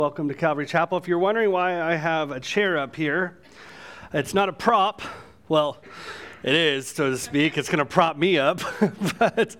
Welcome to Calvary Chapel. If you're wondering why I have a chair up here, it's not a prop. Well, it is, so to speak. It's going to prop me up. But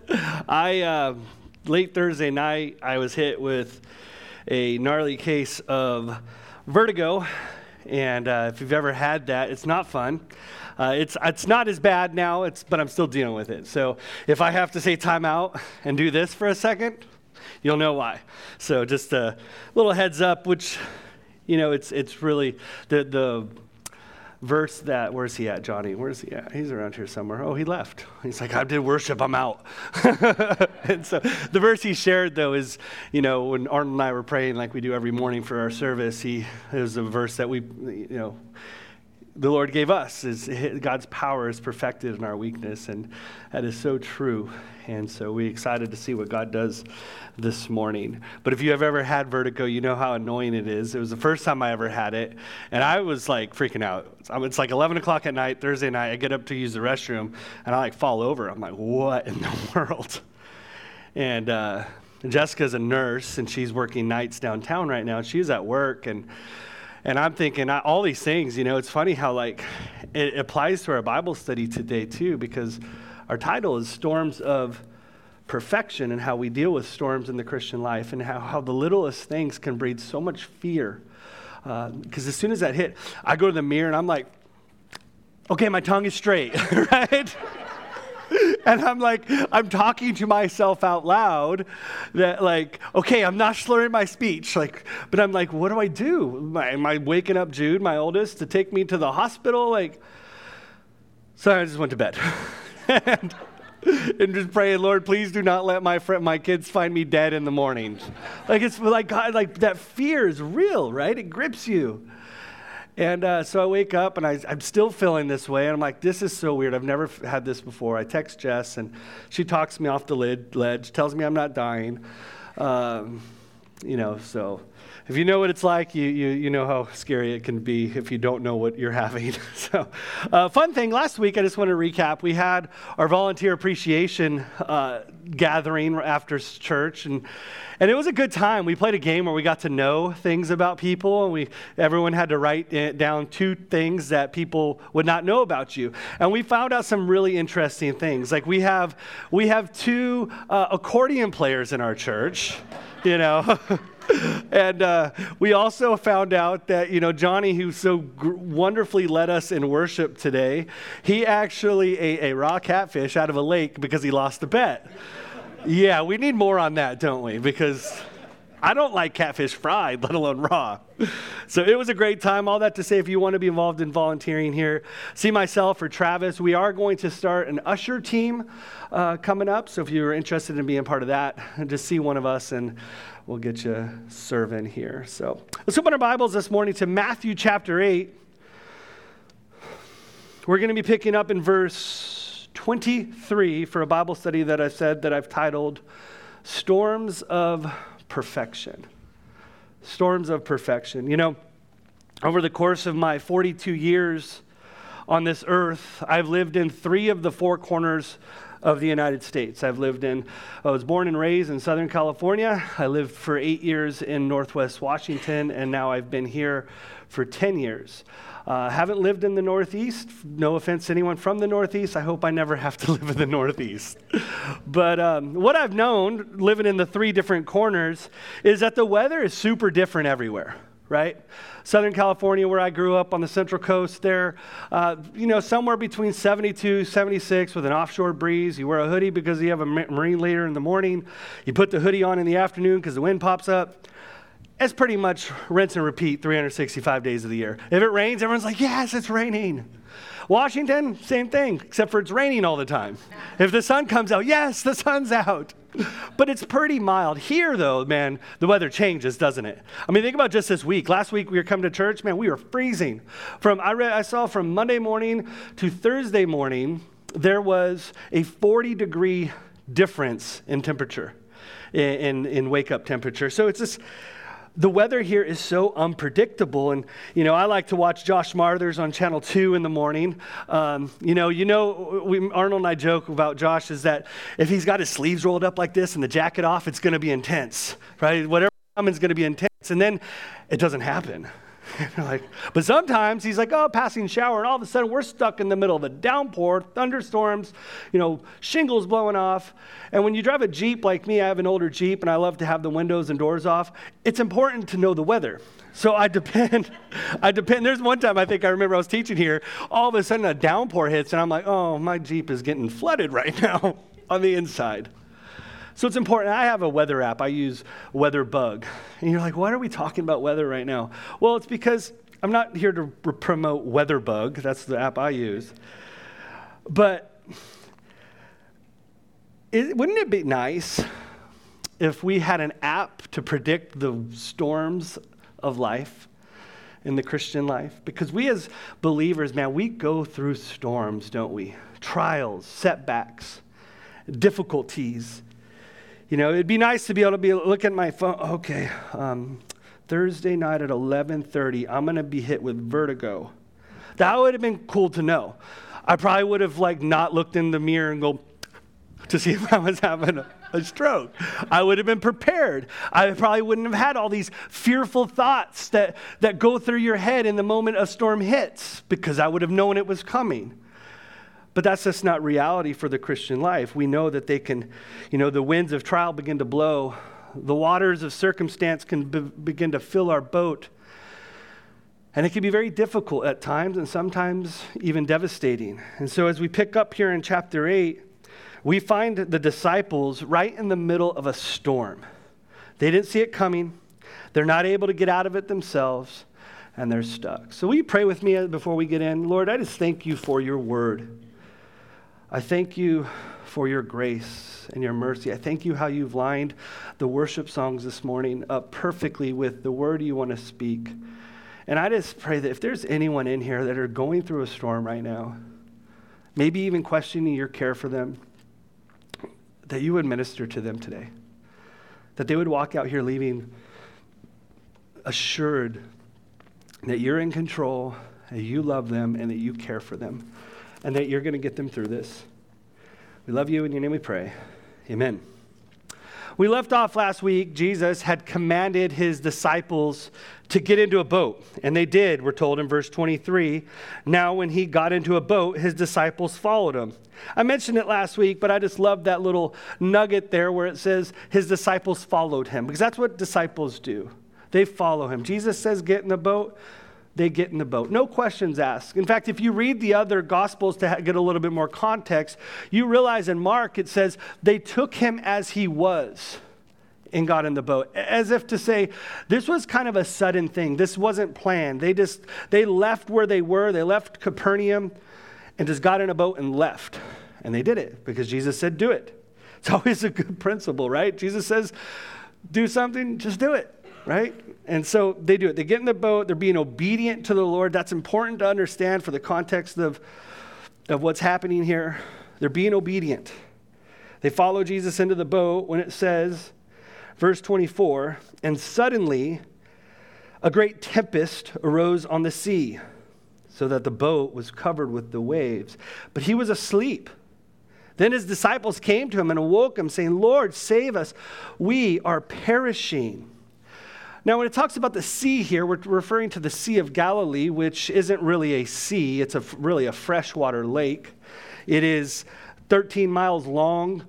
late Thursday night, I was hit with a gnarly case of vertigo. And if you've ever had that, it's not fun. It's not as bad now, but I'm still dealing with it. So if I have to say time out and do this for a second, you'll know why. So just a little heads up, which, it's really the verse that, where's he at, Johnny? Where's he at? He's around here somewhere. Oh, he left. He's like, I did worship, I'm out. And so the verse he shared, though, is, when Arnold and I were praying like we do every morning for our service, it was a verse that the Lord gave us. God's power is perfected in our weakness, and that is so true. And so we're excited to see what God does this morning. But if you have ever had vertigo, you know how annoying it is. It was the first time I ever had it, and I was like freaking out. It's like 11 o'clock at night, Thursday night. I get up to use the restroom, and I fall over. I'm like, what in the world? And Jessica's a nurse, and she's working nights downtown right now. She's at work, and I'm thinking all these things, it's funny how it applies to our Bible study today too, because our title is Storms of Perfection, and how we deal with storms in the Christian life, and how the littlest things can breed so much fear. Because as soon as that hit, I go to the mirror and I'm like, okay, my tongue is straight, right? And I'm talking to myself out loud that okay, I'm not slurring my speech. But I'm like, what do I do? Am I waking up Jude, my oldest, to take me to the hospital? So I just went to bed. and just praying, Lord, please do not let my kids find me dead in the morning. It's like, God, that fear is real, right? It grips you. And so I wake up, and I'm still feeling this way. And I'm like, this is so weird. I've never had this before. I text Jess, and she talks me off the ledge, tells me I'm not dying. So if you know what it's like, you know how scary it can be if you don't know what you're having. So fun thing, last week, I just want to recap. We had our volunteer appreciation gathering after church, and it was a good time. We played a game where we got to know things about people, and everyone had to write down 2 things that people would not know about you. And we found out some really interesting things. We have 2 accordion players in our church, And we also found out that, Johnny, who so wonderfully led us in worship today, he actually ate a raw catfish out of a lake because he lost a bet. Yeah, we need more on that, don't we? Because I don't like catfish fried, let alone raw. So it was a great time. All that to say, if you want to be involved in volunteering here, see myself or Travis. We are going to start an usher team coming up. So if you're interested in being part of that, just see one of us and we'll get you serving here. So let's open our Bibles this morning to Matthew chapter 8. We're going to be picking up in verse 23 for a Bible study that I've titled Storms of Perfection. Storms of Perfection. Over the course of my 42 years on this earth, I've lived in 3 of the 4 corners of the United States. I was born and raised in Southern California. I lived for 8 years in Northwest Washington, and now I've been here for 10 years. Haven't lived in the Northeast. No offense to anyone from the Northeast. I hope I never have to live in the Northeast. But what I've known, living in the 3 different corners, is that the weather is super different everywhere, right? Southern California, where I grew up on the Central Coast there, somewhere between 72, 76 with an offshore breeze. You wear a hoodie because you have a marine later in the morning. You put the hoodie on in the afternoon because the wind pops up. It's pretty much rinse and repeat 365 days of the year. If it rains, everyone's like, yes, it's raining. Washington, same thing, except for it's raining all the time. If the sun comes out, yes, the sun's out. But it's pretty mild. Here, though, man, the weather changes, doesn't it? I mean, think about just this week. Last week, we were coming to church. Man, we were freezing. I saw from Monday morning to Thursday morning, there was a 40-degree difference in temperature, in wake-up temperature. So it's just... The weather here is so unpredictable, and I like to watch Josh Marthers on Channel 2 in the morning. Arnold and I joke about Josh is that if he's got his sleeves rolled up like this and the jacket off, it's going to be intense, right? Whatever coming is going to be intense. And then it doesn't happen. But sometimes he's like, oh, passing shower, and all of a sudden we're stuck in the middle of a downpour, thunderstorms, shingles blowing off. And when you drive a Jeep like me, I have an older Jeep, and I love to have the windows and doors off. It's important to know the weather. So I depend. There's one time I remember I was teaching here, all of a sudden a downpour hits, and I'm like, oh, my Jeep is getting flooded right now on the inside. So it's important. I have a weather app. I use WeatherBug. And you're like, why are we talking about weather right now? Well, it's because I'm not here to promote WeatherBug. That's the app I use. But wouldn't it be nice if we had an app to predict the storms of life in the Christian life? Because we as believers, man, we go through storms, don't we? Trials, setbacks, difficulties. It'd be nice to be able to look at my phone. Okay, Thursday night at 11:30, I'm going to be hit with vertigo. That would have been cool to know. I probably would have not looked in the mirror and go to see if I was having a stroke. I would have been prepared. I probably wouldn't have had all these fearful thoughts that go through your head in the moment a storm hits, because I would have known it was coming. But that's just not reality for the Christian life. We know that they can, the winds of trial begin to blow. The waters of circumstance can begin to fill our boat. And it can be very difficult at times, and sometimes even devastating. And so as we pick up here in chapter 8, we find the disciples right in the middle of a storm. They didn't see it coming. They're not able to get out of it themselves, and they're stuck. So will you pray with me before we get in? Lord, I just thank you for your word. I thank you for your grace and your mercy. I thank you how you've lined the worship songs this morning up perfectly with the word you want to speak. And I just pray that if there's anyone in here that are going through a storm right now, maybe even questioning your care for them, that you would minister to them today. That they would walk out here leaving assured that you're in control, that you love them, and that you care for them, and that you're going to get them through this. We love you. In your name we pray. Amen. We left off last week. Jesus had commanded his disciples to get into a boat, and they did, we're told in verse 23. Now when he got into a boat, his disciples followed him. I mentioned it last week, but I just love that little nugget there where it says his disciples followed him, because that's what disciples do. They follow him. Jesus says get in the boat. They get in the boat. No questions asked. In fact, if you read the other Gospels to get a little bit more context, you realize in Mark it says they took him as he was and got in the boat. As if to say, this was kind of a sudden thing. This wasn't planned. They left where they were. They left Capernaum and just got in a boat and left. And they did it because Jesus said, do it. It's always a good principle, right? Jesus says, do something, just do it. Right? And so they do it. They get in the boat. They're being obedient to the Lord. That's important to understand for the context of what's happening here. They're being obedient. They follow Jesus into the boat when it says, verse 24, and suddenly a great tempest arose on the sea, so that the boat was covered with the waves. But he was asleep. Then his disciples came to him and awoke him, saying, Lord, save us. We are perishing. Now, when it talks about the sea here, we're referring to the Sea of Galilee, which isn't really a sea. It's really a freshwater lake. It is 13 miles long,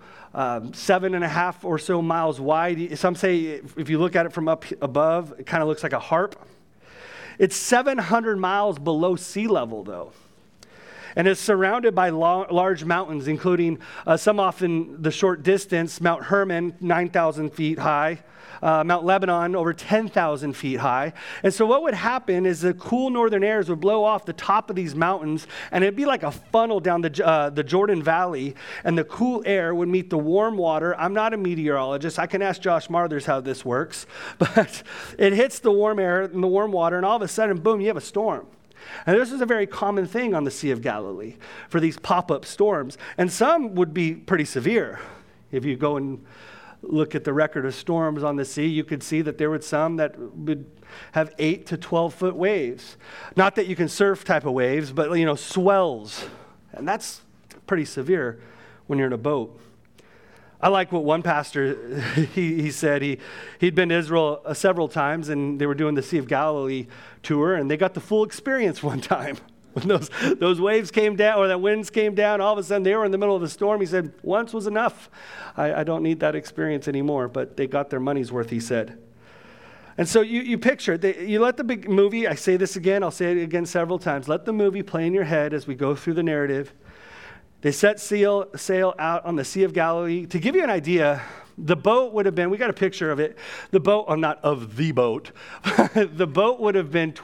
7.5 or so miles wide. Some say if you look at it from up above, it kind of looks like a harp. It's 700 miles below sea level, though. And it's surrounded by large mountains, including some off in the short distance, Mount Hermon, 9,000 feet high, Mount Lebanon, over 10,000 feet high. And so what would happen is the cool northern airs would blow off the top of these mountains, and it'd be like a funnel down the Jordan Valley, and the cool air would meet the warm water. I'm not a meteorologist. I can ask Josh Marthers how this works. But it hits the warm air and the warm water, and all of a sudden, boom, you have a storm. And this is a very common thing on the Sea of Galilee for these pop-up storms. And some would be pretty severe. If you go and look at the record of storms on the sea, you could see that there were some that would have 8 to 12-foot waves. Not that you can surf type of waves, but, swells. And that's pretty severe when you're in a boat. I like what one pastor, he said. He'd been to Israel several times, and they were doing the Sea of Galilee tour, and they got the full experience one time. When those waves came down, or that winds came down, all of a sudden they were in the middle of a storm. He said, once was enough. I don't need that experience anymore, but they got their money's worth, he said. And so you picture it. You let the big movie, I say this again, I'll say it again several times, let the movie play in your head as we go through the narrative. They set sail out on the Sea of Galilee. To give you an idea, the boat would have been, we got a picture of it, the boat, not of the boat, the boat would have been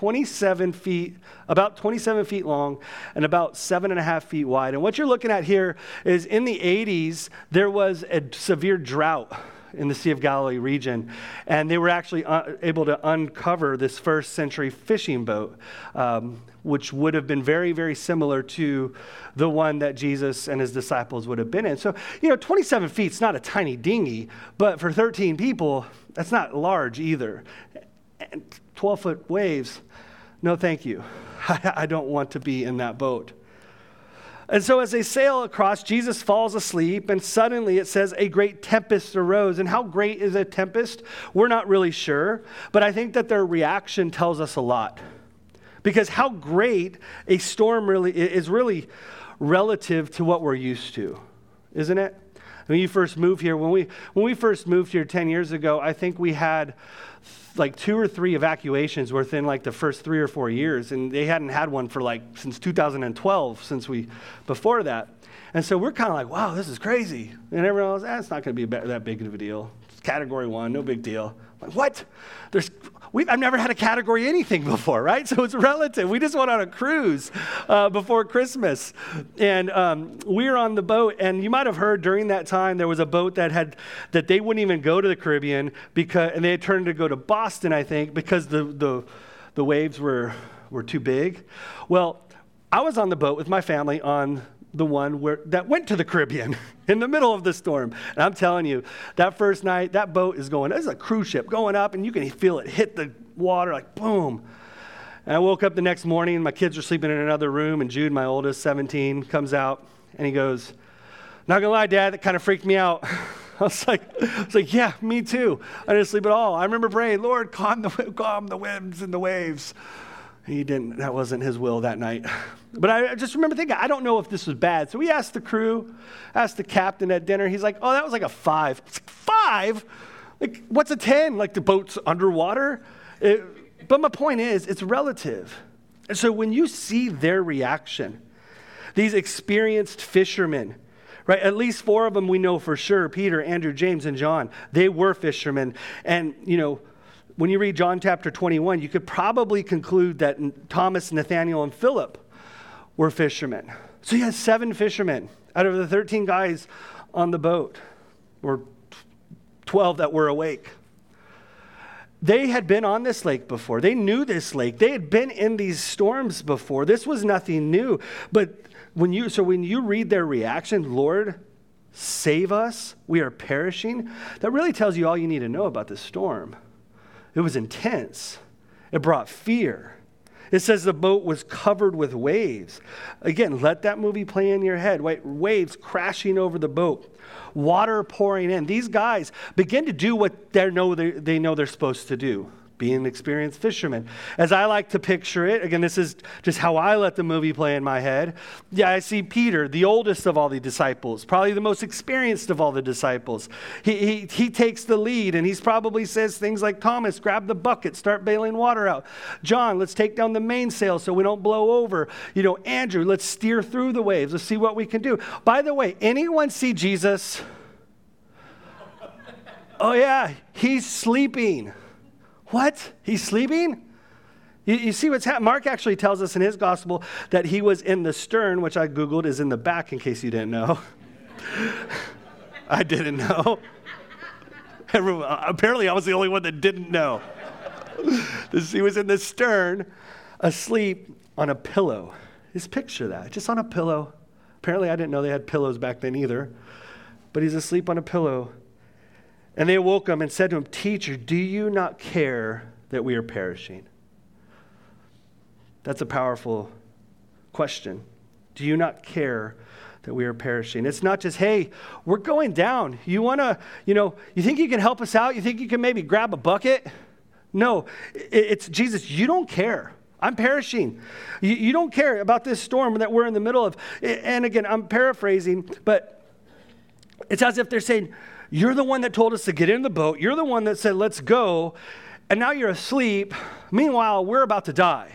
about 27 feet long and about 7.5 feet wide. And what you're looking at here is in the 80s, there was a severe drought in the Sea of Galilee region, and they were actually able to uncover this first century fishing boat, which would have been very, very similar to the one that Jesus and his disciples would have been in. So, 27 feet is not a tiny dinghy, but for 13 people, that's not large either. And 12-foot waves, no thank you. I don't want to be in that boat. And so as they sail across, Jesus falls asleep, and suddenly it says a great tempest arose. And how great is a tempest? We're not really sure, but I think that their reaction tells us a lot. Because how great a storm really is really relative to what we're used to, isn't it? When you first moved here, when we first moved here 10 years ago, I think we had like 2 or 3 evacuations within like the first 3 or 4 years, and they hadn't had one for like since 2012, before that. And so we're kind of like, wow, this is crazy. And everyone else, it's not going to be that big of a deal. It's Category 1, no big deal. I'm like, what? I've never had a Category anything before, right? So it's relative. We just went on a cruise before Christmas, and we were on the boat. And you might have heard during that time there was a boat that they wouldn't even go to the Caribbean and they had turned to go to Boston, I think, because the waves were too big. Well, I was on the boat with my family on the one that went to the Caribbean in the middle of the storm. And I'm telling you, that first night, that boat is there's a cruise ship going up, and you can feel it hit the water like boom. And I woke up the next morning, my kids were sleeping in another room, and Jude, my oldest, 17, comes out, and he goes, not gonna lie, Dad, that kind of freaked me out. I was like, yeah, me too. I didn't sleep at all. I remember praying, Lord, calm the winds and the waves. He didn't, that wasn't his will that night. But I just remember thinking, I don't know if this was bad. So we asked the crew, asked the captain at dinner. He's like, oh, that was like a 5. It's like 5? Like, what's a 10? Like the boat's underwater? But my point is, it's relative. And so when you see their reaction, these experienced fishermen, right? At least 4 of them we know for sure, Peter, Andrew, James, and John, they were fishermen. And, when you read John chapter 21, you could probably conclude that Thomas, Nathaniel, and Philip were fishermen. So you had 7 fishermen out of the 13 guys on the boat, or 12 that were awake. They had been on this lake before. They knew this lake. They had been in these storms before. This was nothing new. But when you read their reaction, Lord, save us, we are perishing, that really tells you all you need to know about this storm. It was intense. It brought fear. It says the boat was covered with waves. Again, let that movie play in your head. Waves crashing over the boat. Water pouring in. These guys begin to do what they know they're supposed to do. Being experienced fishermen. As I like to picture it, again, this is just how I let the movie play in my head. Yeah, I see Peter, the oldest of all the disciples, probably the most experienced of all the disciples. He takes the lead, and he's probably says things like, Thomas, grab the bucket, start bailing water out. John, let's take down the mainsail so we don't blow over. Andrew, let's steer through the waves. Let's see what we can do. By the way, anyone see Jesus? Oh yeah, he's sleeping. What? He's sleeping? You see what's happening? Mark actually tells us in his gospel that he was in the stern, which I Googled is in the back in case you didn't know. I didn't know. Apparently I was the only one that didn't know. He was in the stern, asleep on a pillow. Just picture that, just on a pillow. Apparently I didn't know they had pillows back then either. But he's asleep on a pillow. And they awoke him and said to him, Teacher, do you not care that we are perishing? That's a powerful question. Do you not care that we are perishing. It's not just, hey, we're going down. You want to, you think you can help us out? You think you can maybe grab a bucket? No, it's Jesus, you don't care. I'm perishing. You don't care about this storm that we're in the middle of. And again, I'm paraphrasing, but it's as if they're saying, you're the one that told us to get in the boat. You're the one that said, let's go. And now you're asleep. Meanwhile, we're about to die.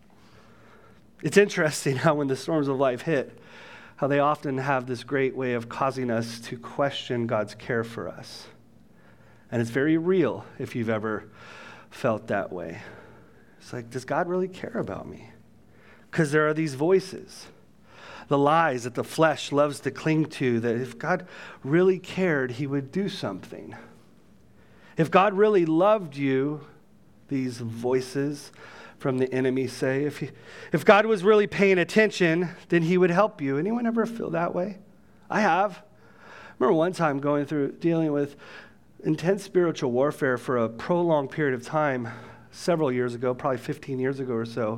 It's interesting how when the storms of life hit, how they often have this great way of causing us to question God's care for us. And it's very real if you've ever felt that way. It's like, does God really care about me? Because there are these voices, the lies that the flesh loves to cling to, that if God really cared, he would do something. If God really loved you, these voices from the enemy say, if God was really paying attention, then he would help you. Anyone ever feel that way? I have. I remember one time dealing with intense spiritual warfare for a prolonged period of time, several years ago, probably 15 years ago or so.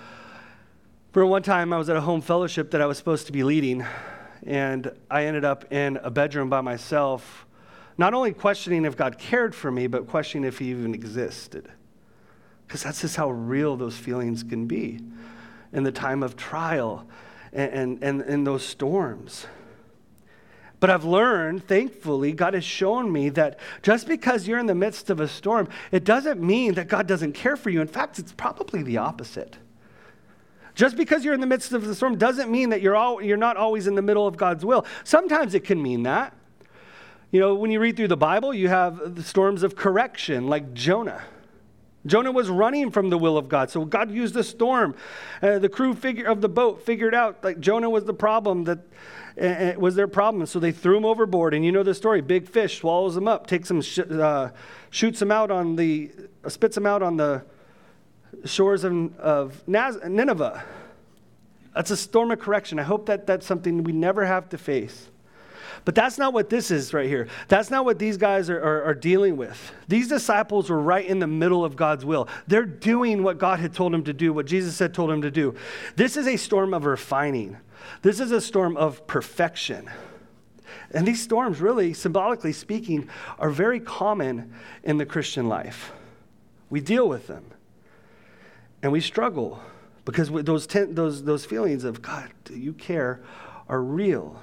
For one time, I was at a home fellowship that I was supposed to be leading, and I ended up in a bedroom by myself, not only questioning if God cared for me, but questioning if he even existed. Because that's just how real those feelings can be in the time of trial and in those storms. But I've learned, thankfully, God has shown me that just because you're in the midst of a storm, it doesn't mean that God doesn't care for you. In fact, it's probably the opposite. Just because you're in the midst of the storm doesn't mean that you're not always in the middle of God's will. Sometimes it can mean that. When you read through the Bible, you have the storms of correction, like Jonah. Jonah was running from the will of God, so God used a storm. The crew of the boat figured out like Jonah was the problem, that it was their problem, so they threw him overboard. And you know the story: big fish swallows him up, takes him, shoots him out spits him out on the shores of Nineveh. That's a storm of correction. I hope that that's something we never have to face. But that's not what this is right here. That's not what these guys are dealing with. These disciples were right in the middle of God's will. They're doing what God had told them to do, what Jesus had told them to do. This is a storm of refining. This is a storm of perfection. And these storms, really, symbolically speaking, are very common in the Christian life. We deal with them. And we struggle because those feelings of, God, do you care, are real.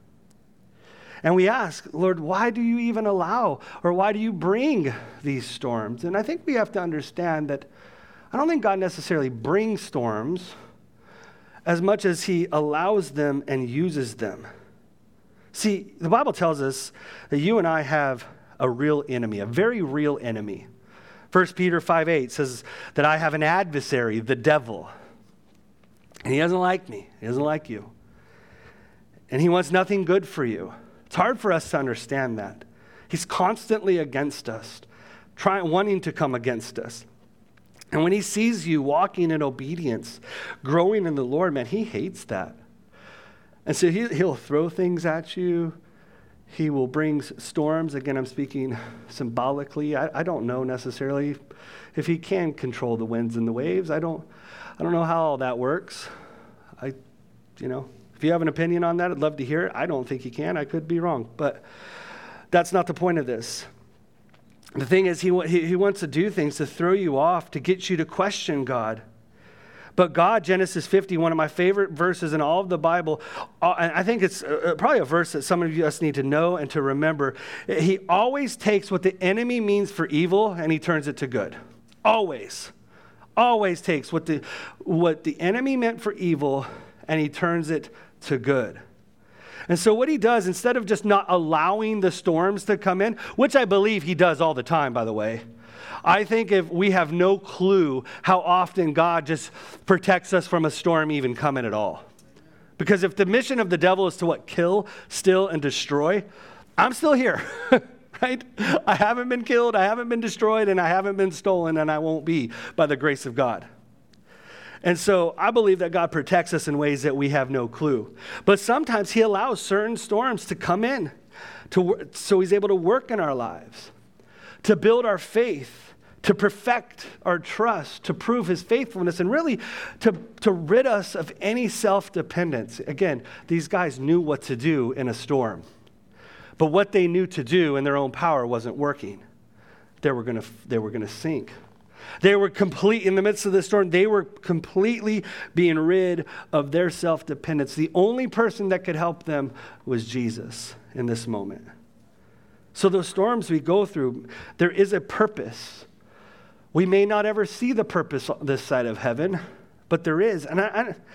And we ask, Lord, why do you even allow, or why do you bring these storms? And I think we have to understand that I don't think God necessarily brings storms as much as he allows them and uses them. See, the Bible tells us that you and I have a real enemy, a very real enemy. 1 Peter 5:8 says that I have an adversary, the devil. And he doesn't like me. He doesn't like you. And he wants nothing good for you. It's hard for us to understand that. He's constantly against us, wanting to come against us. And when he sees you walking in obedience, growing in the Lord, man, he hates that. And so he'll throw things at you. He will bring storms. Again, I'm speaking symbolically. I don't know necessarily if he can control the winds and the waves. I don't know how all that works. If you have an opinion on that, I'd love to hear it. I don't think he can. I could be wrong. But that's not the point of this. The thing is, he wants to do things to throw you off, to get you to question God. But God, Genesis 50, one of my favorite verses in all of the Bible, and I think it's probably a verse that some of us need to know and to remember. He always takes what the enemy means for evil and he turns it to good. Always. Always takes what the enemy meant for evil and he turns it to good. And so what he does, instead of just not allowing the storms to come in, which I believe he does all the time, by the way, I think if we have no clue how often God just protects us from a storm even coming at all. Because if the mission of the devil is to what? Kill, steal, and destroy, I'm still here, right? I haven't been killed, I haven't been destroyed, and I haven't been stolen, and I won't be by the grace of God. And so I believe that God protects us in ways that we have no clue. But sometimes he allows certain storms to come in so he's able to work in our lives, to build our faith, to perfect our trust, to prove his faithfulness, and really to rid us of any self-dependence. Again, these guys knew what to do in a storm, but what they knew to do in their own power wasn't working. They were going to sink. They were in the midst of the storm, they were completely being rid of their self-dependence. The only person that could help them was Jesus in this moment. So those storms we go through, there is a purpose. We may not ever see the purpose on this side of heaven, but there is. And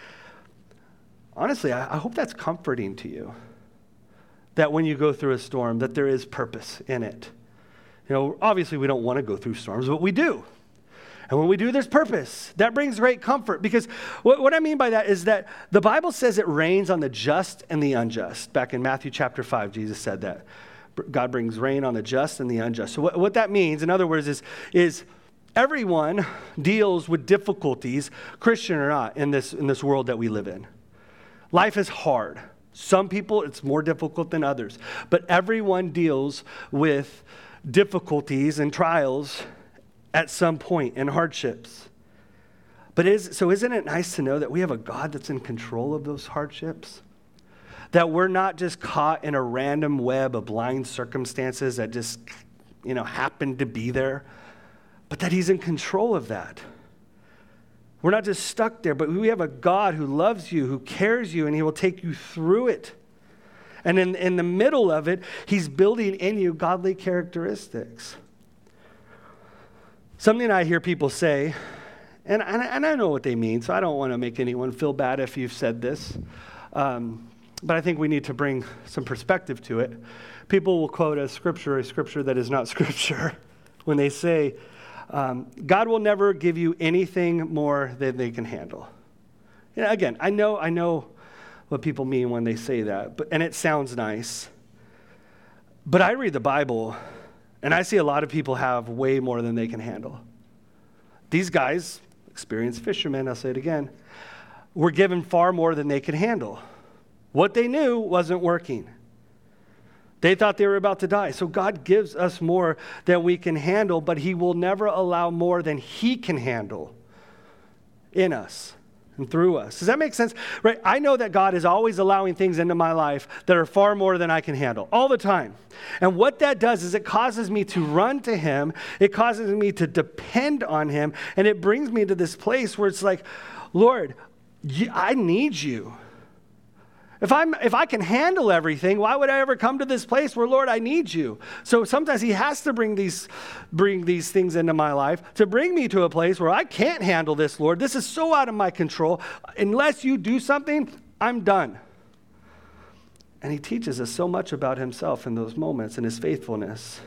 honestly, I hope that's comforting to you, that when you go through a storm, that there is purpose in it. You know, obviously we don't want to go through storms, but we do. And when we do, there's purpose. That brings great comfort, because what I mean by that is that the Bible says it rains on the just and the unjust. Back in Matthew chapter 5, Jesus said that. God brings rain on the just and the unjust. So what that means, in other words, is everyone deals with difficulties, Christian or not, in this world that we live in. Life is hard. Some people, it's more difficult than others. But everyone deals with difficulties and trials at some point, and hardships. But isn't it nice to know that we have a God that's in control of those hardships? That we're not just caught in a random web of blind circumstances that just, happen to be there, but that he's in control of that. We're not just stuck there, but we have a God who loves you, who cares you, and he will take you through it. And in the middle of it, he's building in you godly characteristics. Something I hear people say, and I know what they mean, so I don't want to make anyone feel bad if you've said this, but I think we need to bring some perspective to it. People will quote a scripture that is not scripture, when they say, God will never give you anything more than they can handle. Again, I know what people mean when they say that, and it sounds nice, but I read the Bible, and I see a lot of people have way more than they can handle. These guys, experienced fishermen, I'll say it again, were given far more than they could handle. What they knew wasn't working. They thought they were about to die. So God gives us more than we can handle, but he will never allow more than he can handle in us and through us. Does that make sense? Right? I know that God is always allowing things into my life that are far more than I can handle, all the time. And what that does is it causes me to run to him. It causes me to depend on him. And it brings me to this place where it's like, Lord, I need you. If I can handle everything, why would I ever come to this place where, Lord, I need you? So sometimes he has to bring these things into my life to bring me to a place where I can't handle this, Lord. This is so out of my control. Unless you do something, I'm done. And he teaches us so much about himself in those moments and his faithfulness.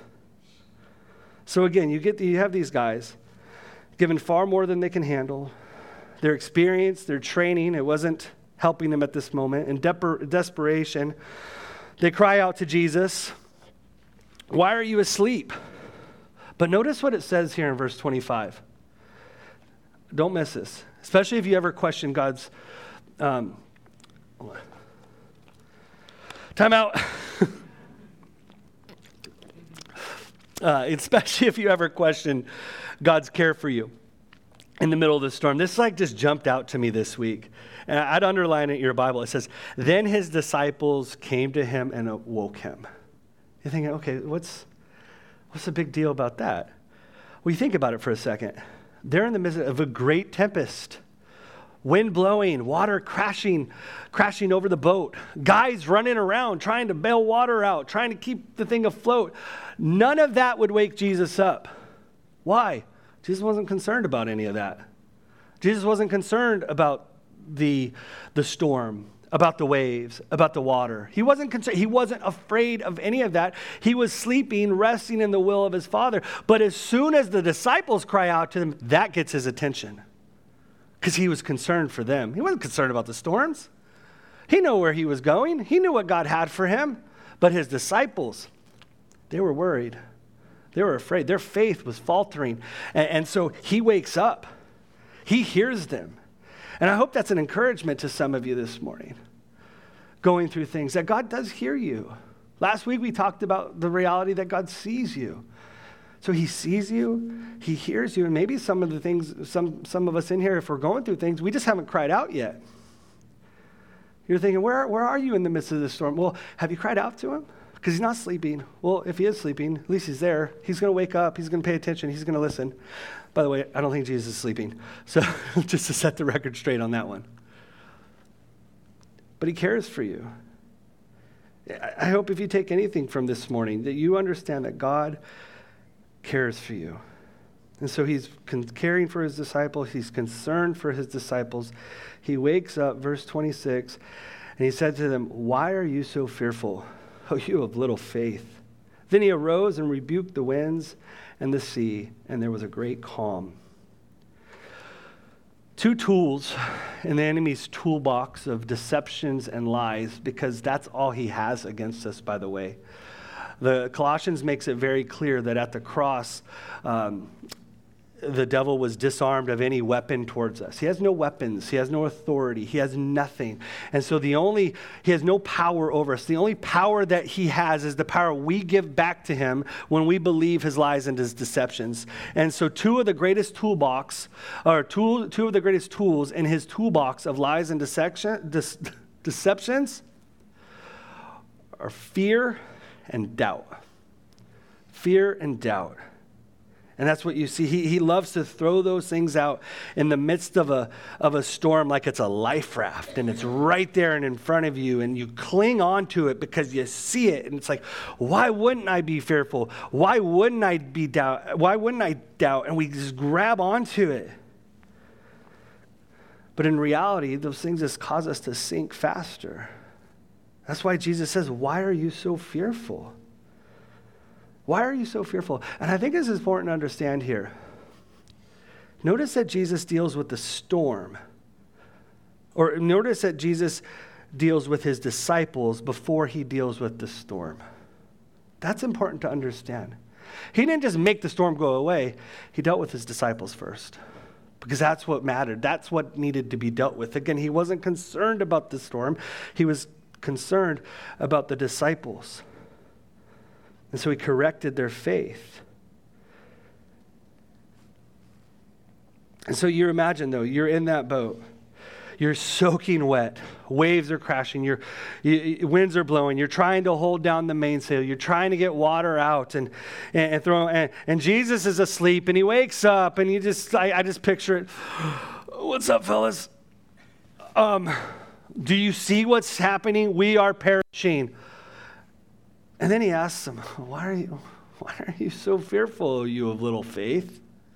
So again, you have these guys given far more than they can handle. Their experience, their training, it wasn't helping them at this moment. In desperation, they cry out to Jesus, "Why are you asleep?" But notice what it says here in verse 25. Don't miss this, especially if you ever question God's... time out. Especially if you ever question God's care for you in the middle of the storm. This just jumped out to me this week. And I'd underline it in your Bible. It says, then his disciples came to him and awoke him. You're thinking, okay, what's the big deal about that? Well, you think about it for a second. They're in the midst of a great tempest. Wind blowing, water crashing over the boat. Guys running around trying to bail water out, trying to keep the thing afloat. None of that would wake Jesus up. Why? Jesus wasn't concerned about any of that. Jesus wasn't concerned about the storm, about the waves, about the water. He wasn't concerned. He wasn't afraid of any of that. He was sleeping, resting in the will of his Father. But as soon as the disciples cry out to him, that gets his attention because he was concerned for them. He wasn't concerned about the storms. He knew where he was going. He knew what God had for him. But his disciples, they were worried. They were afraid. Their faith was faltering. And so he wakes up. He hears them. And I hope that's an encouragement to some of you this morning, going through things, that God does hear you. Last week we talked about the reality that God sees you. So he sees you, he hears you, and maybe some of the things, some of us in here, if we're going through things, we just haven't cried out yet. You're thinking, where are you in the midst of this storm? Well, have you cried out to him? Because he's not sleeping. Well, if he is sleeping, at least he's there. He's going to wake up. He's going to pay attention. He's going to listen. By the way, I don't think Jesus is sleeping. So just to set the record straight on that one. But he cares for you. I hope if you take anything from this morning, that you understand that God cares for you. And so he's caring for his disciples. He's concerned for his disciples. He wakes up, verse 26, and he said to them, "Why are you so fearful, O you of little faith?" Then he arose and rebuked the winds and the sea, and there was a great calm. Two tools in the enemy's toolbox of deceptions and lies, because that's all he has against us, by the way. The Colossians makes it very clear that at the cross, the devil was disarmed of any weapon towards us. He has no weapons. He has no authority. He has nothing. And so he has no power over us. The only power that he has is the power we give back to him when we believe his lies and his deceptions. And so two of the greatest tools in his toolbox of lies and deceptions are fear and doubt. Fear and doubt. And that's what you see. He loves to throw those things out in the midst of a storm like it's a life raft, and it's right there and in front of you, and you cling on to it because you see it, and it's like, why wouldn't I be fearful? Why wouldn't I doubt? Why wouldn't I doubt? And we just grab onto it. But in reality, those things just cause us to sink faster. That's why Jesus says, "Why are you so fearful?" Why are you so fearful? And I think it's important to understand here. Notice that Jesus deals with the storm. Or notice that Jesus deals with his disciples before he deals with the storm. That's important to understand. He didn't just make the storm go away. He dealt with his disciples first. Because that's what mattered. That's what needed to be dealt with. Again, he wasn't concerned about the storm. He was concerned about the disciples. And so he corrected their faith. And so you imagine, though, you're in that boat. You're soaking wet. Waves are crashing. Winds are blowing. You're trying to hold down the mainsail. You're trying to get water out and throw. And Jesus is asleep, and he wakes up, and I just picture it. "What's up, fellas? Do you see what's happening? We are perishing." And then he asks them, why are you so fearful, you of little faith?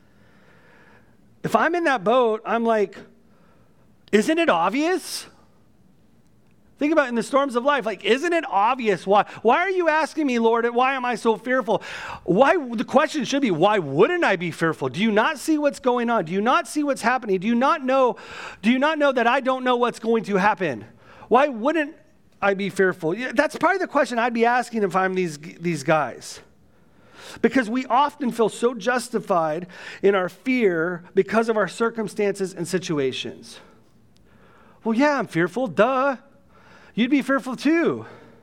If I'm in that boat, I'm like, isn't it obvious? Think about it in the storms of life. Like, isn't it obvious? Why are you asking me, Lord, why am I so fearful? The question should be, why wouldn't I be fearful? Do you not see what's going on? Do you not see what's happening? Do you not know that I don't know what's going to happen? Why wouldn't I be fearful? That's probably the question I'd be asking if I'm these guys. Because we often feel so justified in our fear because of our circumstances and situations. Well, yeah, I'm fearful. Duh. You'd be fearful too.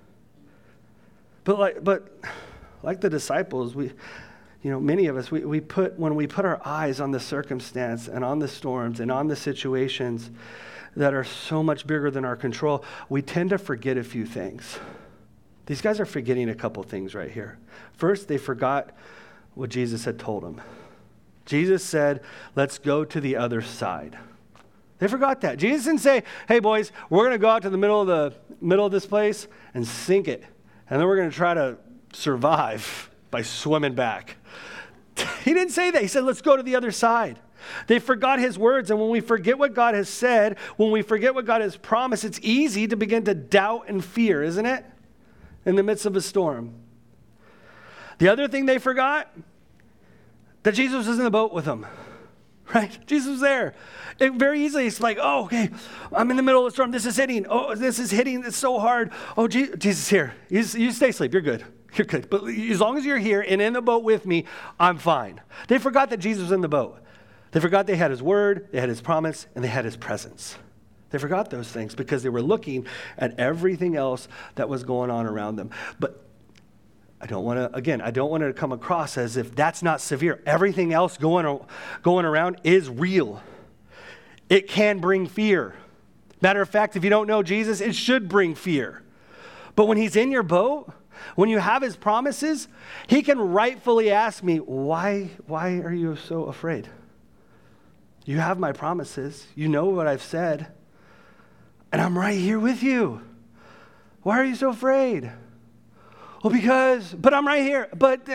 But like the disciples, many of us, when we put our eyes on the circumstance and on the storms and on the situations that are so much bigger than our control, we tend to forget a few things. These guys are forgetting a couple things right here. First, they forgot what Jesus had told them. Jesus said, "Let's go to the other side." They forgot that. Jesus didn't say, "Hey boys, we're going to go out to the middle of this place and sink it, and then we're going to try to survive by swimming back." He didn't say that. He said, "Let's go to the other side." They forgot his words, and when we forget what God has said, when we forget what God has promised, it's easy to begin to doubt and fear, isn't it? In the midst of a storm. The other thing they forgot, that Jesus was in the boat with them, right? Jesus was there. And very easily, it's like, oh, okay, I'm in the middle of the storm. This is hitting. Oh, this is hitting. It's so hard. Oh, Jesus is here. You stay asleep. You're good. You're good. But as long as you're here and in the boat with me, I'm fine. They forgot that Jesus was in the boat. They forgot they had his word, they had his promise, and they had his presence. They forgot those things because they were looking at everything else that was going on around them. But I don't want to come across as if that's not severe. Everything else going around is real. It can bring fear. Matter of fact, if you don't know Jesus, it should bring fear. But when he's in your boat, when you have his promises, he can rightfully ask me, why are you so afraid? You have my promises. You know what I've said. And I'm right here with you. Why are you so afraid? Well, but I'm right here. But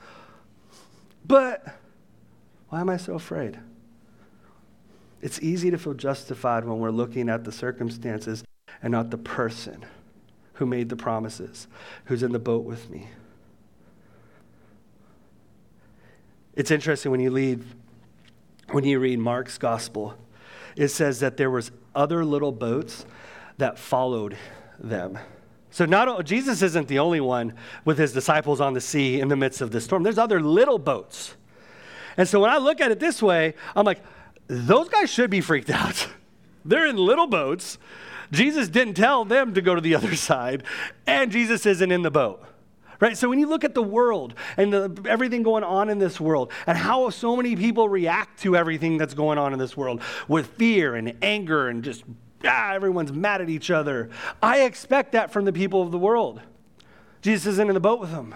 why am I so afraid? It's easy to feel justified when we're looking at the circumstances and not the person who made the promises, who's in the boat with me. It's interesting when you read Mark's gospel, it says that there was other little boats that followed them. So Jesus isn't the only one with his disciples on the sea in the midst of the storm. There's other little boats. And so when I look at it this way, I'm like, those guys should be freaked out. They're in little boats. Jesus didn't tell them to go to the other side, and Jesus isn't in the boat. Right? So when you look at the world and everything going on in this world and how so many people react to everything that's going on in this world with fear and anger and just everyone's mad at each other. I expect that from the people of the world. Jesus isn't in the boat with them.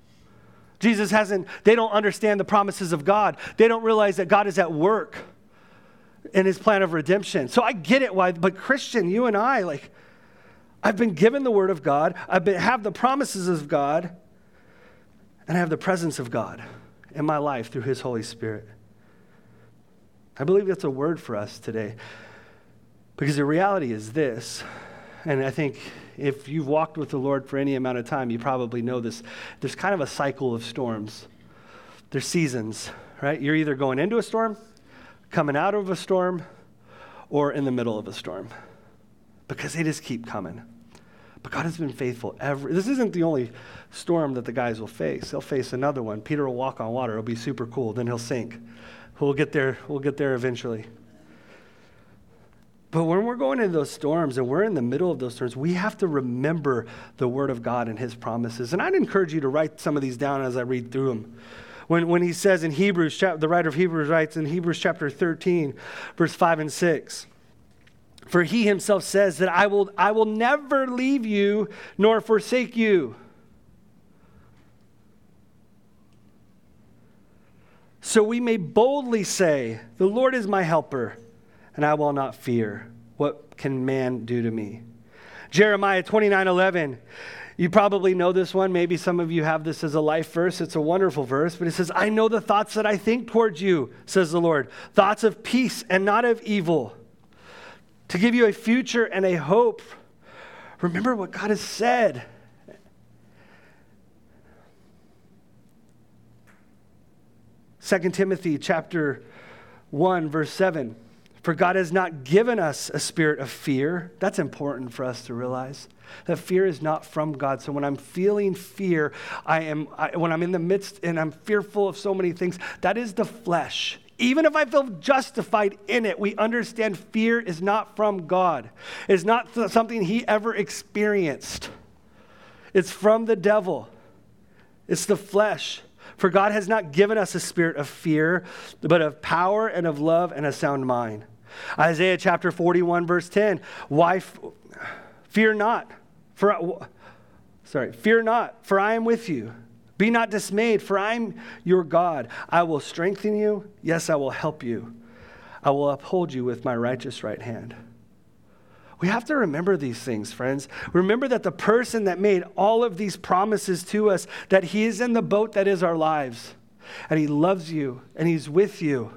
They don't understand the promises of God. They don't realize that God is at work in his plan of redemption. So I get it why, but Christian, you and I, I've been given the word of God. Have the promises of God, and I have the presence of God in my life through his Holy Spirit. I believe that's a word for us today. Because the reality is this, and I think if you've walked with the Lord for any amount of time, you probably know this. There's kind of a cycle of storms. There's seasons, right? You're either going into a storm, coming out of a storm, or in the middle of a storm. Because they just keep coming. But God has been faithful. This isn't the only storm that the guys will face. They'll face another one. Peter will walk on water. It'll be super cool. Then he'll sink. We'll get there eventually. But when we're going into those storms and we're in the middle of those storms, we have to remember the word of God and his promises. And I'd encourage you to write some of these down as I read through them. When he says in Hebrews, the writer of Hebrews writes in Hebrews chapter 13, verse 5 and 6, for he himself says that I will never leave you nor forsake you. So we may boldly say, the Lord is my helper, and I will not fear. What can man do to me? Jeremiah 29:11. You probably know this one. Maybe some of you have this as a life verse. It's a wonderful verse, but it says, I know the thoughts that I think towards you, says the Lord. Thoughts of peace and not of evil, to give you a future and a hope. Remember what God has said. Second Timothy chapter 1, verse 7. For God has not given us a spirit of fear. That's important for us to realize. That fear is not from God. So when I'm feeling fear, when I'm in the midst and I'm fearful of so many things, that is the flesh. Even if I feel justified in it, we understand fear is not from God. It's not something he ever experienced. It's from the devil. It's the flesh. For God has not given us a spirit of fear, but of power and of love and a sound mind. Isaiah chapter 41, verse 10. Fear not, for I am with you. Be not dismayed, for I am your God. I will strengthen you. Yes, I will help you. I will uphold you with my righteous right hand. We have to remember these things, friends. Remember that the person that made all of these promises to us, that he is in the boat that is our lives, and he loves you, and he's with you.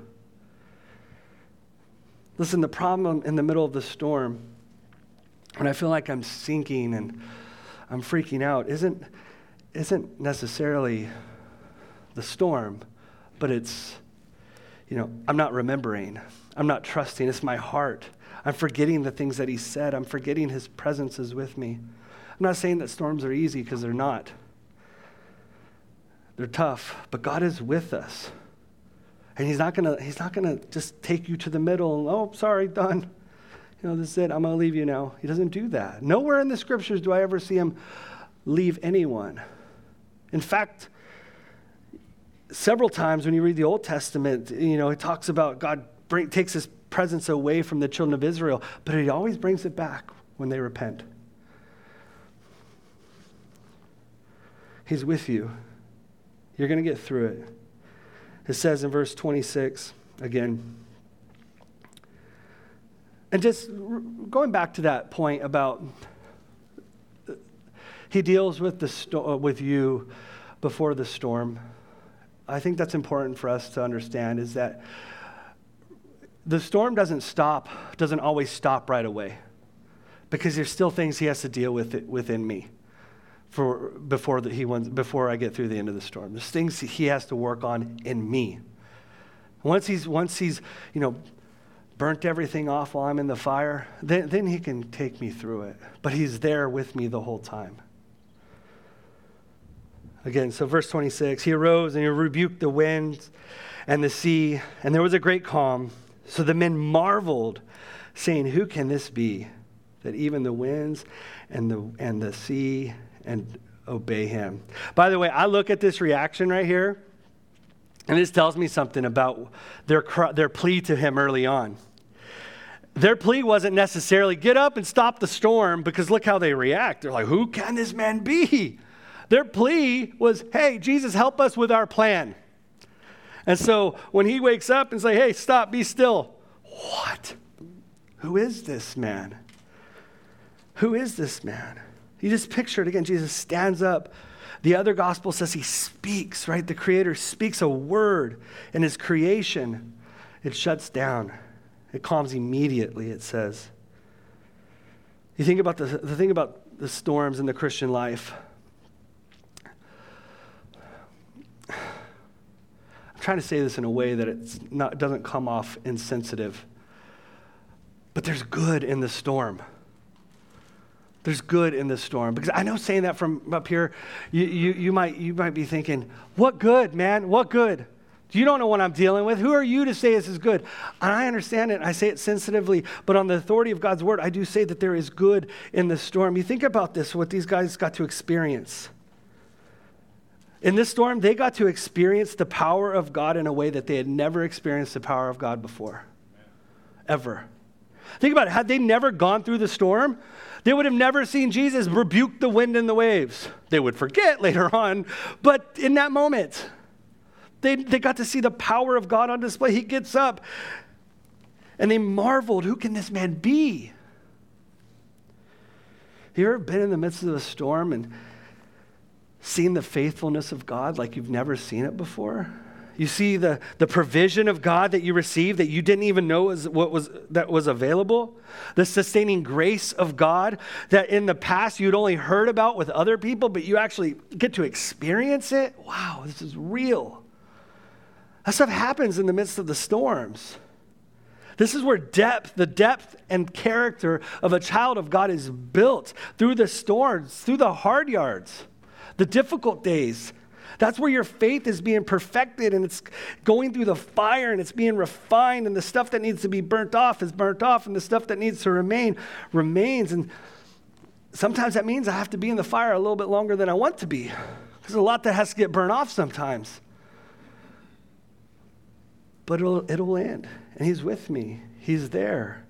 Listen, the problem in the middle of the storm, when I feel like I'm sinking and I'm freaking out, isn't necessarily the storm, but it's, I'm not remembering. I'm not trusting. It's my heart. I'm forgetting the things that he said. I'm forgetting his presence is with me. I'm not saying that storms are easy, because they're not. They're tough, but God is with us. And he's not gonna just take you to the middle and, oh, sorry, done. This is it. I'm going to leave you now. He doesn't do that. Nowhere in the scriptures do I ever see him leave anyone. In fact, several times when you read the Old Testament, it talks about God takes his presence away from the children of Israel, but he always brings it back when they repent. He's with you. You're going to get through it. It says in verse 26, again, and just going back to that point about he deals with with you before the storm. I think that's important for us to understand, is that the storm doesn't always stop right away, because there's still things he has to deal with within me before I get through the end of the storm. There's things he has to work on in me. Once he's burnt everything off while I'm in the fire, then he can take me through it. But he's there with me the whole time. Again, so verse 26, he arose and he rebuked the wind and the sea, and there was a great calm. So the men marveled, saying, who can this be, that even the winds and the sea and obey him? By the way, I look at this reaction right here, and this tells me something about their plea to him early on. Their plea wasn't necessarily, get up and stop the storm, because look how they react. They're like, who can this man be? Their plea was, hey, Jesus, help us with our plan. And so when he wakes up and says, hey, stop, be still. What? Who is this man? Who is this man? You just picture it again. Jesus stands up. The other gospel says he speaks, right? The Creator speaks a word in his creation. It shuts down. It calms immediately, it says. You think about the thing about the storms in the Christian life. I'm trying to say this in a way that it doesn't come off insensitive. But there's good in the storm. There's good in the storm. Because I know saying that from up here, you might be thinking, what good, man? What good? You don't know what I'm dealing with. Who are you to say this is good? And I understand it. I say it sensitively. But on the authority of God's word, I do say that there is good in the storm. You think about this, what these guys got to experience. In this storm, they got to experience the power of God in a way that they had never experienced the power of God before. Ever. Think about it. Had they never gone through the storm, they would have never seen Jesus rebuke the wind and the waves. They would forget later on, but in that moment, they got to see the power of God on display. He gets up, and they marveled, who can this man be? Have you ever been in the midst of a storm and seen the faithfulness of God like you've never seen it before? You see the provision of God that you received that you didn't even know was available. The sustaining grace of God that in the past you'd only heard about with other people, but you actually get to experience it. Wow, this is real. That stuff happens in the midst of the storms. This is where the depth and character of a child of God is built through the storms, through the hard yards, the difficult days. That's where your faith is being perfected, and it's going through the fire, and it's being refined, and the stuff that needs to be burnt off is burnt off, and the stuff that needs to remain remains. And sometimes that means I have to be in the fire a little bit longer than I want to be. There's a lot that has to get burnt off sometimes. But it'll end, and he's with me. He's there.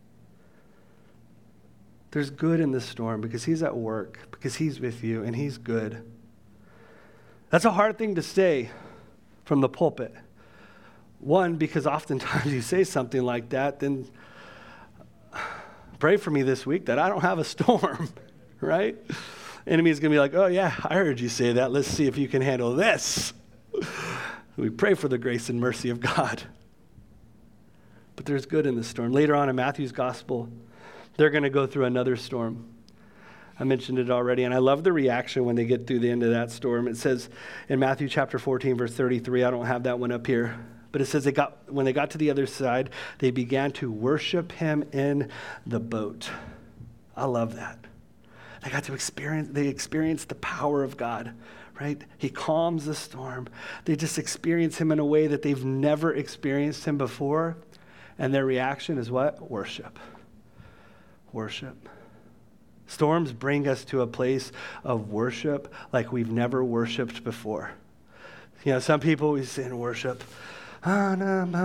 There's good in this storm because he's at work, because he's with you, and he's good. That's a hard thing to say from the pulpit. One, because oftentimes you say something like that, then pray for me this week that I don't have a storm, right? Enemy's going to be like, oh yeah, I heard you say that. Let's see if you can handle this. We pray for the grace and mercy of God. But there's good in the storm. Later on in Matthew's gospel, they're going to go through another storm. I mentioned it already, and I love the reaction when they get through the end of that storm. It says in Matthew chapter 14, verse 33, I don't have that one up here, but it says when they got to the other side, they began to worship him in the boat. I love that. They experienced the power of God, right? He calms the storm. They just experience him in a way that they've never experienced him before, and their reaction is what? Worship. Worship. Storms bring us to a place of worship like we've never worshiped before. You know, some people, we sit in worship. What's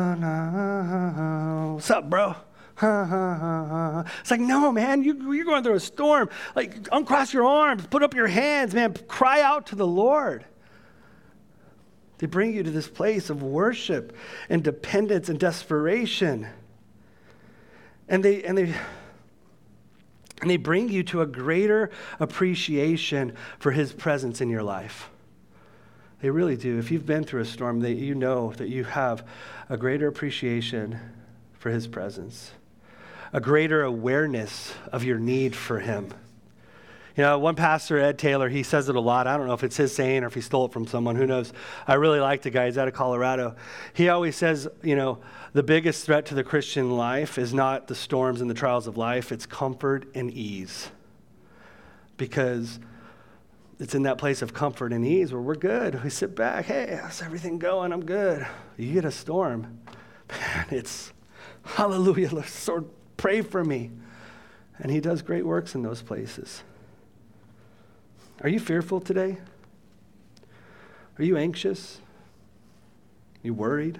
up, bro? It's like, no, man, you're going through a storm. Like, uncross your arms, put up your hands, man, cry out to the Lord. They bring you to this place of worship and dependence and desperation. And they bring you to a greater appreciation for his presence in your life. They really do. If you've been through a storm, you know that you have a greater appreciation for his presence, a greater awareness of your need for him. You know, one pastor, Ed Taylor, he says it a lot. I don't know if it's his saying or if he stole it from someone. Who knows? I really like the guy. He's out of Colorado. He always says, you know, the biggest threat to the Christian life is not the storms and the trials of life. It's comfort and ease. Because it's in that place of comfort and ease where we're good. We sit back. Hey, how's everything going? I'm good. You get a storm. Man, it's hallelujah. Lord, pray for me. And he does great works in those places. Are you fearful today? Are you anxious? Are you worried?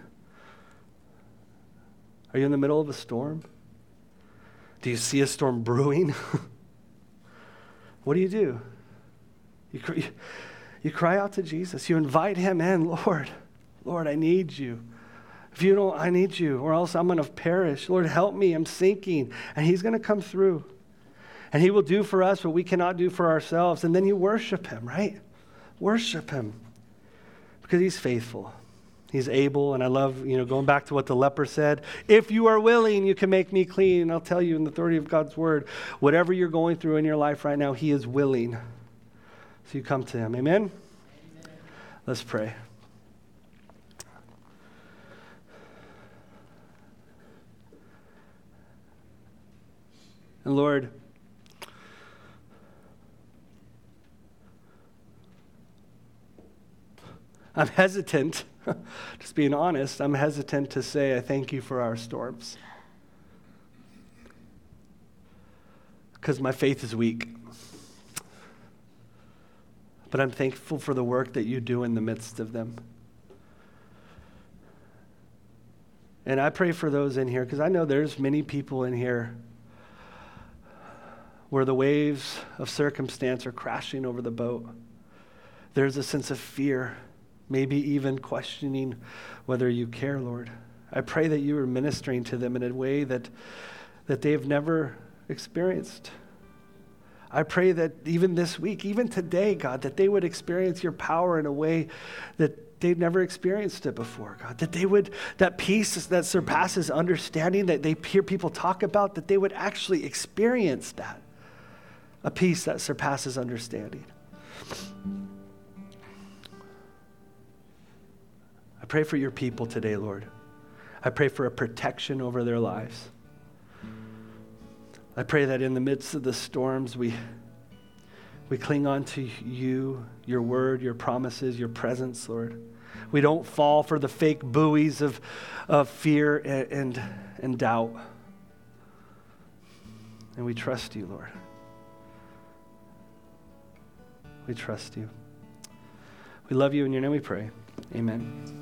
Are you in the middle of a storm? Do you see a storm brewing? What do? You cry out to Jesus. You invite him in. Lord, I need you. If you don't, I need you, or else I'm going to perish. Lord, help me. I'm sinking. And he's going to come through. And he will do for us what we cannot do for ourselves. And then you worship him, right? Worship him. Because he's faithful. He's able. And I love, going back to what the leper said. If you are willing, you can make me clean. And I'll tell you in the authority of God's word, whatever you're going through in your life right now, he is willing. So you come to him. Amen? Let's pray. And Lord, I'm hesitant, just being honest, I'm hesitant to say I thank you for our storms. Because my faith is weak. But I'm thankful for the work that you do in the midst of them. And I pray for those in here, because I know there's many people in here where the waves of circumstance are crashing over the boat. There's a sense of fear, maybe even questioning whether you care, Lord. I pray that you are ministering to them in a way that they've never experienced. I pray that even this week, even today, God, that they would experience your power in a way that they've never experienced it before, God. That peace that surpasses understanding that they hear people talk about, that they would actually experience that. A peace that surpasses understanding. I pray for your people today, Lord. I pray for a protection over their lives. I pray that in the midst of the storms, we cling on to you, your word, your promises, your presence, Lord. We don't fall for the fake buoys of fear and doubt. And we trust you, Lord. We trust you. We love you. In your name we pray. Amen.